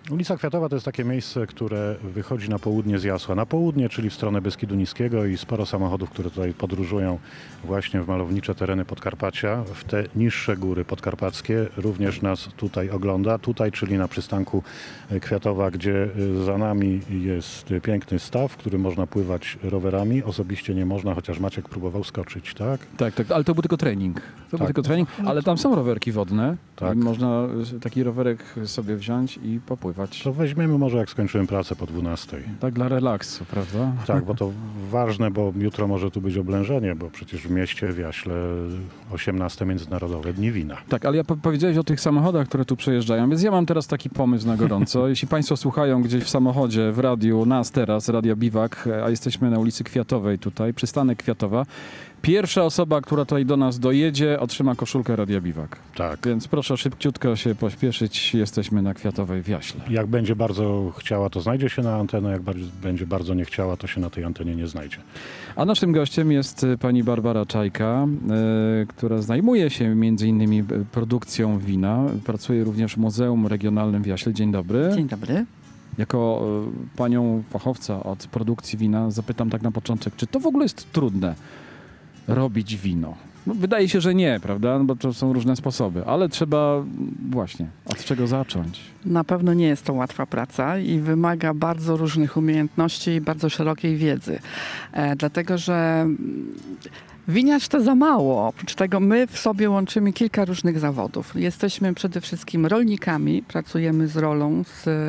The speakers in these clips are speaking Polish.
Ulica Kwiatowa to jest takie miejsce, które wychodzi na południe z Jasła. Na południe, czyli w stronę Beskidu Niskiego i sporo samochodów, które tutaj podróżują właśnie w malownicze tereny Podkarpacia, w te niższe góry podkarpackie. Również nas tutaj ogląda. Tutaj, czyli na przystanku Kwiatowa, gdzie za nami jest piękny staw, w którym można pływać rowerami. Osobiście nie można, chociaż Maciek próbował skoczyć, tak? Tak, ale to był tylko trening. Był tylko trening, ale tam są rowerki wodne. Tak. I można taki rowerek sobie wziąć i popływać. To weźmiemy może, jak skończyłem pracę po 12. Tak dla relaksu, prawda? Tak, bo to ważne, bo jutro może tu być oblężenie, bo przecież w mieście, w Jaśle 18 Międzynarodowe Dni Wina. Tak, ale powiedziałeś o tych samochodach, które tu przejeżdżają, więc ja mam teraz taki pomysł na gorąco. Jeśli Państwo słuchają gdzieś w samochodzie, w radiu, nas teraz, Radia Biwak, a jesteśmy na ulicy Kwiatowej tutaj, przystanek Kwiatowa, pierwsza osoba, która tutaj do nas dojedzie, otrzyma koszulkę Radia Biwak. Tak. Więc proszę szybciutko się pośpieszyć, jesteśmy na Kwiatowej w Jaśle. Jak będzie bardzo chciała, to znajdzie się na antenę, jak będzie bardzo nie chciała, to się na tej antenie nie znajdzie. A naszym gościem jest pani Barbara Czajka, która zajmuje się między innymi produkcją wina. Pracuje również w Muzeum Regionalnym w Jaśle. Dzień dobry. Dzień dobry. Jako panią fachowca od produkcji wina zapytam tak na początek, czy to w ogóle jest trudne robić wino? No, wydaje się, że nie, prawda? Bo to są różne sposoby, ale trzeba właśnie od czego zacząć. Na pewno nie jest to łatwa praca i wymaga bardzo różnych umiejętności i bardzo szerokiej wiedzy. Dlatego, że winiarz to za mało. Oprócz tego my w sobie łączymy kilka różnych zawodów. Jesteśmy przede wszystkim rolnikami, pracujemy z rolą,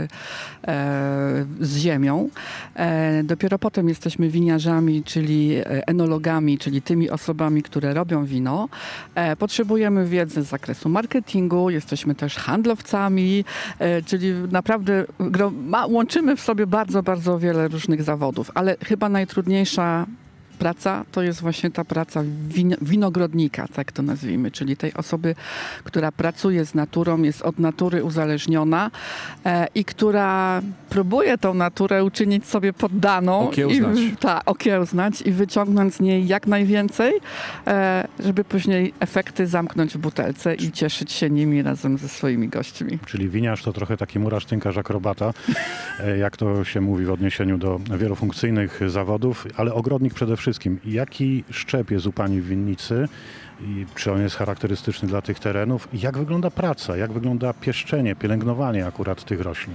z ziemią. Dopiero potem jesteśmy winiarzami, czyli enologami, czyli tymi osobami, które robią wino. Potrzebujemy wiedzy z zakresu marketingu, jesteśmy też handlowcami, czyli naprawdę łączymy w sobie bardzo, bardzo wiele różnych zawodów, ale chyba najtrudniejsza praca to jest właśnie ta praca winogrodnika, tak to nazwijmy, czyli tej osoby, która pracuje z naturą, jest od natury uzależniona i która próbuje tą naturę uczynić sobie poddaną. Okiełznać i wyciągnąć z niej jak najwięcej, żeby później efekty zamknąć w butelce i cieszyć się nimi razem ze swoimi gośćmi. Czyli winiarz to trochę taki murarz, tynkarz, akrobata, jak to się mówi w odniesieniu do wielofunkcyjnych zawodów, ale ogrodnik przede wszystkim. Jaki szczep jest u pani w winnicy i czy on jest charakterystyczny dla tych terenów? I jak wygląda praca, jak wygląda pieszczenie, pielęgnowanie akurat tych roślin?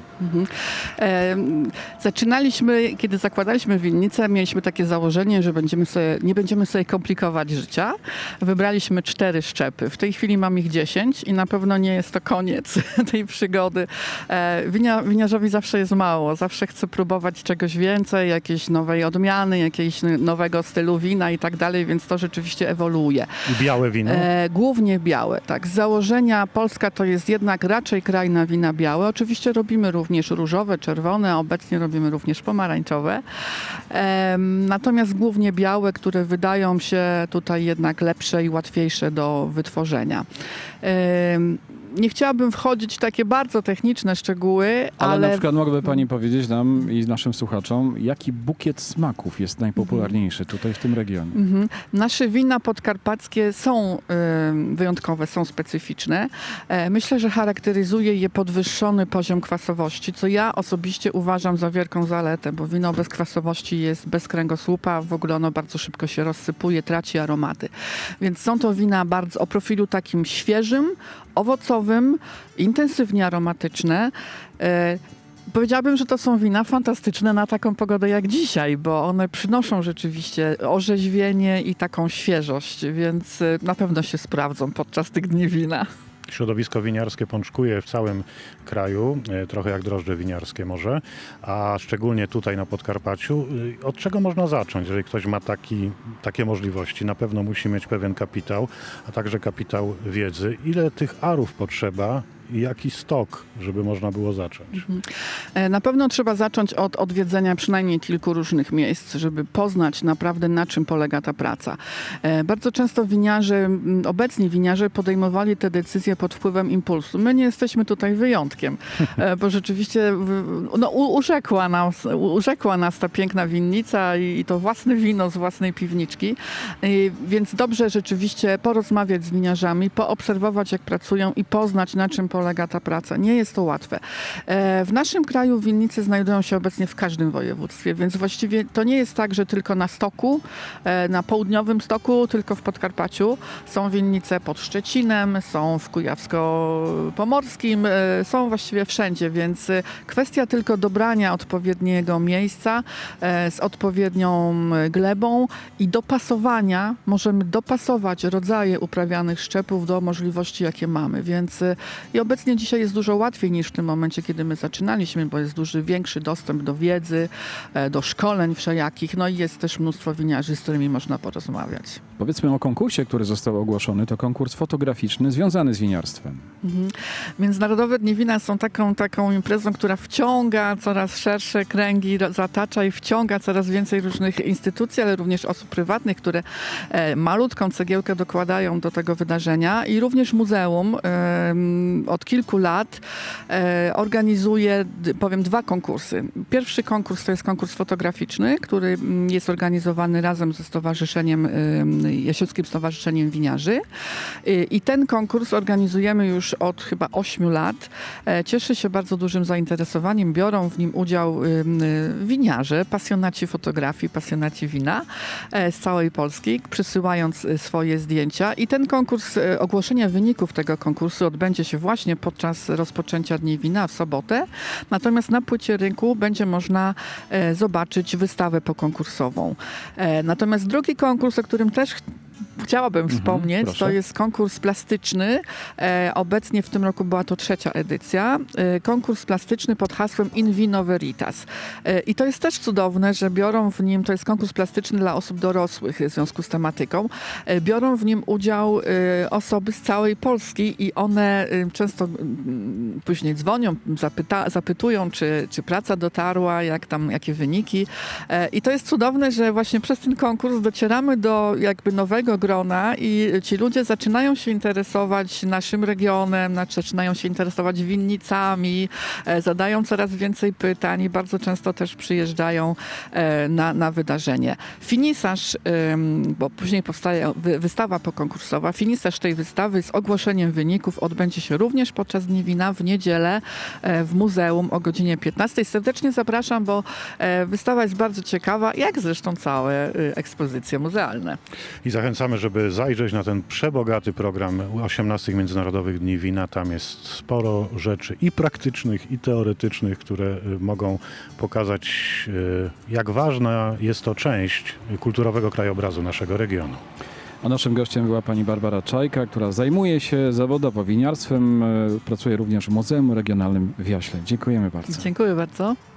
Zaczynaliśmy, kiedy zakładaliśmy winnicę, mieliśmy takie założenie, że nie będziemy sobie komplikować życia. Wybraliśmy 4 szczepy. W tej chwili mam ich 10 i na pewno nie jest to koniec tej przygody. Winiarzowi zawsze jest mało. Zawsze chce próbować czegoś więcej, jakiejś nowej odmiany, jakiegoś nowego stylu wina i tak dalej, więc to rzeczywiście ewoluuje. Białe wino? Głównie białe, tak. Z założenia Polska to jest jednak raczej kraj na wina białe. Oczywiście robimy również różowe, czerwone, a obecnie robimy również pomarańczowe. Natomiast głównie białe, które wydają się tutaj jednak lepsze i łatwiejsze do wytworzenia. Nie chciałabym wchodzić w takie bardzo techniczne szczegóły, ale na przykład mogłaby pani powiedzieć nam i naszym słuchaczom, jaki bukiet smaków jest najpopularniejszy tutaj w tym regionie? Nasze wina podkarpackie są wyjątkowe, są specyficzne. Myślę, że charakteryzuje je podwyższony poziom kwasowości, co ja osobiście uważam za wielką zaletę, bo wino bez kwasowości jest bez kręgosłupa, w ogóle ono bardzo szybko się rozsypuje, traci aromaty. Więc są to wina bardzo o profilu takim świeżym, owocowym, intensywnie aromatyczne. Powiedziałabym, że to są wina fantastyczne na taką pogodę jak dzisiaj, bo one przynoszą rzeczywiście orzeźwienie i taką świeżość, więc na pewno się sprawdzą podczas tych dni wina. Środowisko winiarskie pączkuje w całym kraju, trochę jak drożdże winiarskie może, a szczególnie tutaj na Podkarpaciu. Od czego można zacząć, jeżeli ktoś ma takie możliwości? Na pewno musi mieć pewien kapitał, a także kapitał wiedzy. Ile tych arów potrzeba i jaki stok, żeby można było zacząć? Na pewno trzeba zacząć od odwiedzenia przynajmniej kilku różnych miejsc, żeby poznać naprawdę, na czym polega ta praca. Bardzo często obecni winiarze podejmowali te decyzje pod wpływem impulsu. My nie jesteśmy tutaj wyjątkiem, bo rzeczywiście urzekła nas ta piękna winnica i to własne wino z własnej piwniczki. Więc dobrze rzeczywiście porozmawiać z winiarzami, poobserwować, jak pracują i poznać, na czym polega ta praca. Nie jest to łatwe. W naszym kraju winnicy znajdują się obecnie w każdym województwie, więc właściwie to nie jest tak, że tylko na Stoku, na południowym Stoku, tylko w Podkarpaciu. Są winnice pod Szczecinem, są w Kujawsko-Pomorskim, są właściwie wszędzie, więc kwestia tylko dobrania odpowiedniego miejsca z odpowiednią glebą i dopasowania. Możemy dopasować rodzaje uprawianych szczepów do możliwości, jakie mamy, więc i obecnie dzisiaj jest dużo łatwiej niż w tym momencie, kiedy my zaczynaliśmy, bo jest większy dostęp do wiedzy, do szkoleń wszelakich, no i jest też mnóstwo winiarzy, z którymi można porozmawiać. Powiedzmy o konkursie, który został ogłoszony. To konkurs fotograficzny związany z winiarstwem. Międzynarodowe Dni Wina są taką imprezą, która wciąga coraz szersze kręgi, zatacza i wciąga coraz więcej różnych instytucji, ale również osób prywatnych, które malutką cegiełkę dokładają do tego wydarzenia i również muzeum od kilku lat organizuje, powiem, 2 konkursy. Pierwszy konkurs to jest konkurs fotograficzny, który jest organizowany razem ze Stowarzyszeniem, Jasielskim Stowarzyszeniem Winiarzy i ten konkurs organizujemy już od chyba 8 lat. Cieszy się bardzo dużym zainteresowaniem, biorą w nim udział winiarze, pasjonaci fotografii, pasjonaci wina z całej Polski, przysyłając swoje zdjęcia i ten konkurs, ogłoszenie wyników tego konkursu odbędzie się właśnie podczas rozpoczęcia Dni Wina w sobotę. Natomiast na płycie rynku będzie można zobaczyć wystawę pokonkursową. Natomiast drugi konkurs, o którym też chciałabym wspomnieć, proszę. to jest konkurs plastyczny. Obecnie w tym roku była to 3. edycja. Konkurs plastyczny pod hasłem In Vino Veritas. I to jest też cudowne, że biorą w nim, to jest konkurs plastyczny dla osób dorosłych w związku z tematyką. Biorą w nim udział osoby z całej Polski i one często później dzwonią, zapytują, czy praca dotarła, jakie wyniki. I to jest cudowne, że właśnie przez ten konkurs docieramy do jakby nowego grona i ci ludzie zaczynają się interesować naszym regionem, zaczynają się interesować winnicami, zadają coraz więcej pytań i bardzo często też przyjeżdżają na wydarzenie. Finisarz, bo później powstaje wystawa pokonkursowa, finisarz tej wystawy z ogłoszeniem wyników odbędzie się również podczas Dni Wina w niedzielę w muzeum o godzinie 15. Serdecznie zapraszam, bo wystawa jest bardzo ciekawa, jak zresztą całe ekspozycje muzealne. I zachęcamy, żeby zajrzeć na ten przebogaty program 18 Międzynarodowych Dni Wina. Tam jest sporo rzeczy i praktycznych, i teoretycznych, które mogą pokazać, jak ważna jest to część kulturowego krajobrazu naszego regionu. A naszym gościem była pani Barbara Czajka, która zajmuje się zawodowo winiarstwem. Pracuje również w Muzeum Regionalnym w Jaśle. Dziękujemy bardzo. Dziękuję bardzo.